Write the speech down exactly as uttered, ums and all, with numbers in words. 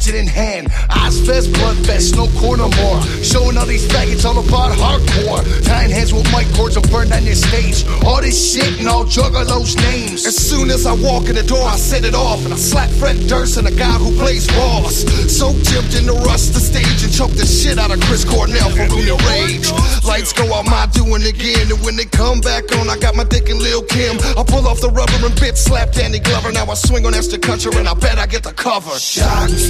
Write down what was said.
hatchet in hand. Ozfest, Bloodfest, no corner more. Showing all these faggots all about hardcore. Tying hands with mic cords and burn down your stage. All this shit and all juggalos names. As soon as I walk in the door, I set it off. And I slap Fred Durst and the guy who plays Ross. So tipped in the rust the stage and choke the shit out of Chris Cornell for Rooney Rage. Lights go out, my doing again. And when they come back on, I got my dick and Lil' Kim. I pull off the rubber and bit slap Danny Glover. Now I swing on Esther Kutcher and I bet I get the cover. Shots